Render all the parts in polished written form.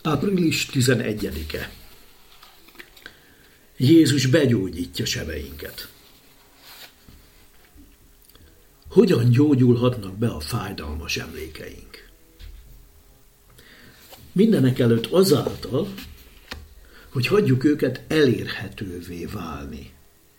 Április 11-e. Jézus begyógyítja sebeinket. Hogyan gyógyulhatnak be a fájdalmas emlékeink? Mindenekelőtt azáltal, hogy hagyjuk őket elérhetővé válni.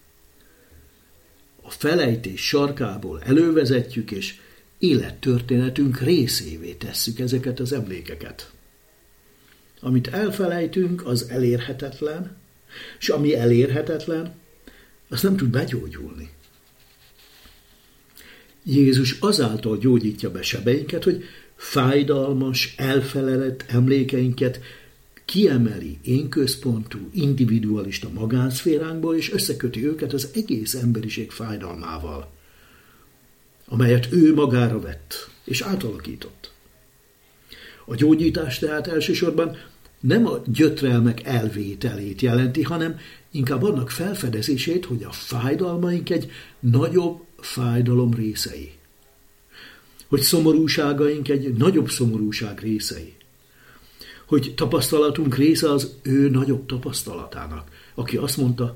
A felejtés sarkából elővezetjük, és élettörténetünk részévé tesszük ezeket az emlékeket. Amit elfelejtünk, az elérhetetlen, és ami elérhetetlen, az nem tud begyógyulni. Jézus azáltal gyógyítja be sebeinket, hogy fájdalmas, elfeledett emlékeinket kiemeli énközpontú, individualista magánszféránkból, és összeköti őket az egész emberiség fájdalmával, amelyet ő magára vett és átalakított. A gyógyítás tehát elsősorban nem a gyötrelmek elvételét jelenti, hanem inkább annak felfedezését, hogy a fájdalmaink egy nagyobb fájdalom részei. Hogy szomorúságaink egy nagyobb szomorúság részei. Hogy tapasztalatunk része az ő nagyobb tapasztalatának, aki azt mondta,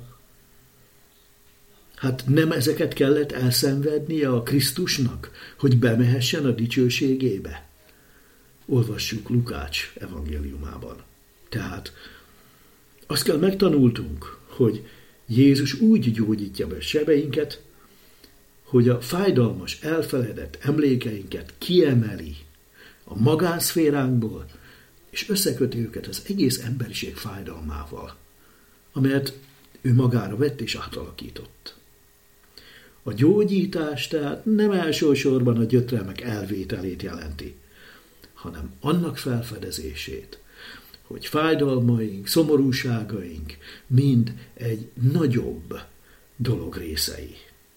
hát nem ezeket kellett elszenvednie a Krisztusnak, hogy bemehessen a dicsőségébe? Olvassuk Lukács evangéliumában. Tehát azt kell megtanultunk, hogy Jézus úgy gyógyítja be sebeinket, hogy a fájdalmas, elfeledett emlékeinket kiemeli a magánszféránkból, és összeköti őket az egész emberiség fájdalmával, amelyet ő magára vett és átalakított. A gyógyítás tehát nem elsősorban a gyötrelmek elvételét jelenti, hanem annak felfedezését, hogy fájdalmaink, szomorúságaink mind egy nagyobb dolog részei.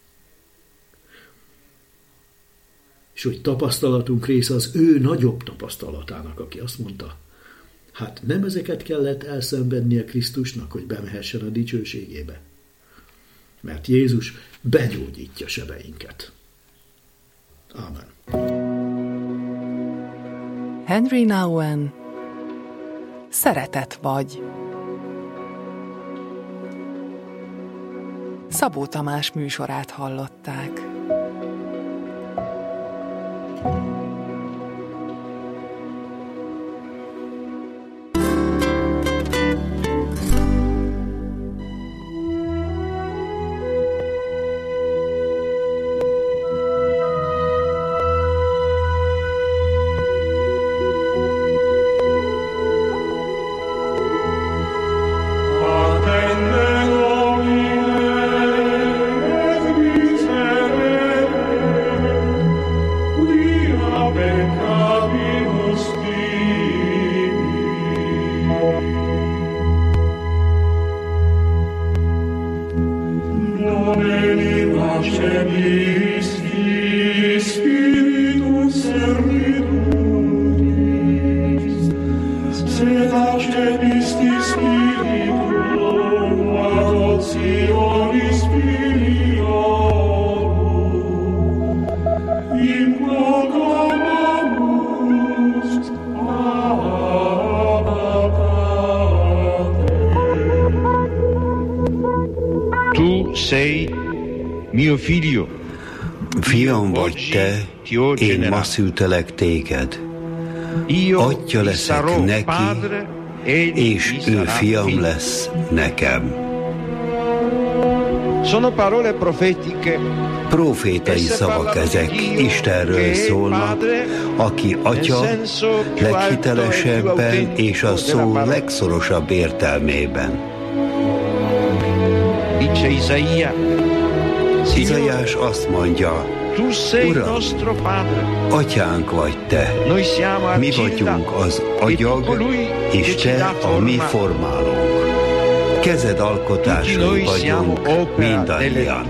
És hogy tapasztalatunk része az ő nagyobb tapasztalatának, aki azt mondta, hát nem ezeket kellett elszenvednie Krisztusnak, hogy bemehessen a dicsőségébe. Mert Jézus begyógyítja sebeinket. Ámen. Henry Nouwen, Szeretet vagy. Szabó Tamás műsorát hallották. Fiam vagy te, én ma szültelek téged. Atya leszek neki, és ő fiam lesz nekem. Profétai szavak ezek, Istenről szólnak, aki atya leghitelesebben és a szó legszorosabb értelmében. Izaiás azt mondja, Uram, atyánk vagy te, mi vagyunk az agyag, és te a mi formálónk. Kezed alkotásai vagyunk mindannyian.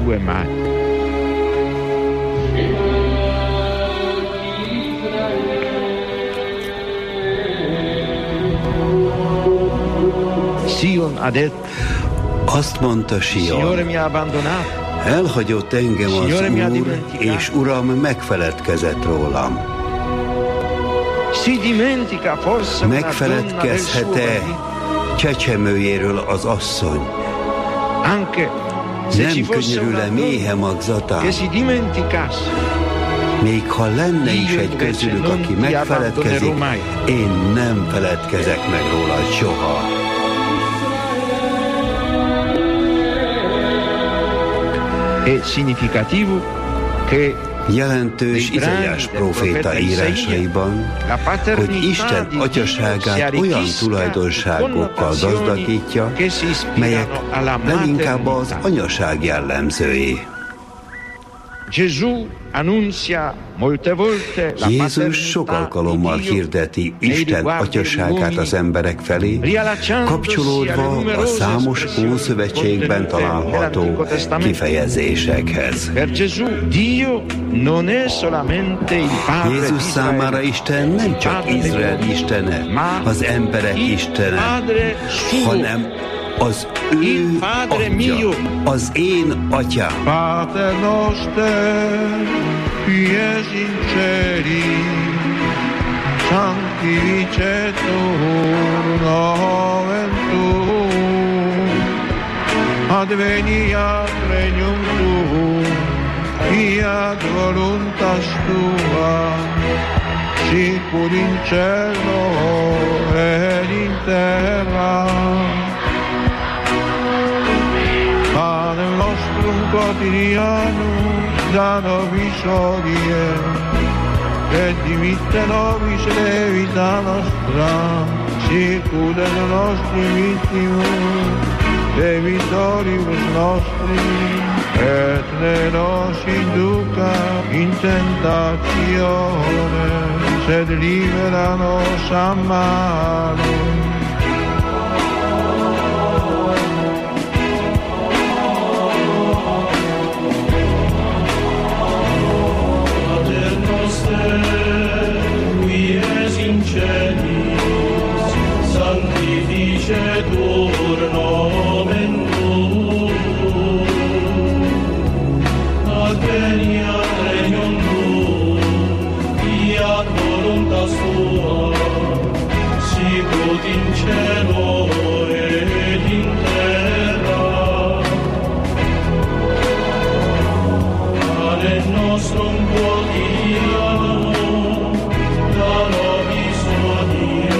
Azt mondta Sion, elhagyott engem az Úr, és Uram megfeledkezett rólam. Megfeledkezhet-e csecsemőjéről az asszony? Nem könyörül-e méhe magzatán? Még ha lenne is egy közülük, aki megfeledkezik, én nem feledkezek meg róla soha. Jelentős Izaiás próféta írásaiban, hogy Isten atyaságát olyan tulajdonságokkal gazdagítja, melyek leginkább az anyaság jellemzői. Jézus sok alkalommal hirdeti Isten atyaságát az emberek felé, kapcsolódva a számos Ószövetségben található kifejezésekhez. Jézus számára Isten nem csak Izrael istene, az emberek istene, hanem az ő atya, az én atyám. Pater noster, qui es in celi, sanctificetur nomen tuum, adveniat regnum tuum, fiat voluntas tua, sicur in cielo et in terra. Panem nostrum quotidianum da nobis hodie, et dimitte nobis debita nostra, sicut et nostri vittimus debitoribus nostri, et ne nos induca in tentatione, sed libera nos a malo. Sanctificetur nomen tuum, adveniat regnum tuum, fiat voluntas tua, sicut in cielo et in terra. Panem nostrum quotidianum da nobis hodie,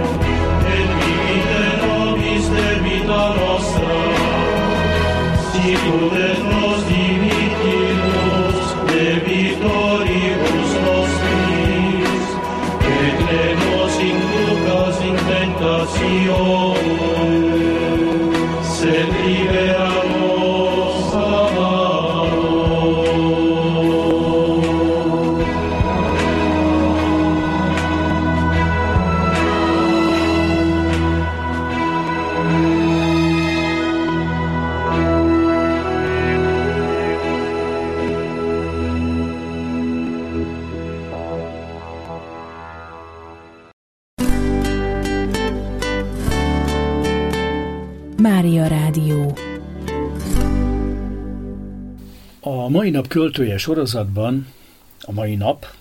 debita nostra, sicut et nos dimittimus debitoribus nostris, et ne nos inducas in tentatione, sed libera nos a malo. Mária Rádió. A mai nap költője sorozatban, a mai nap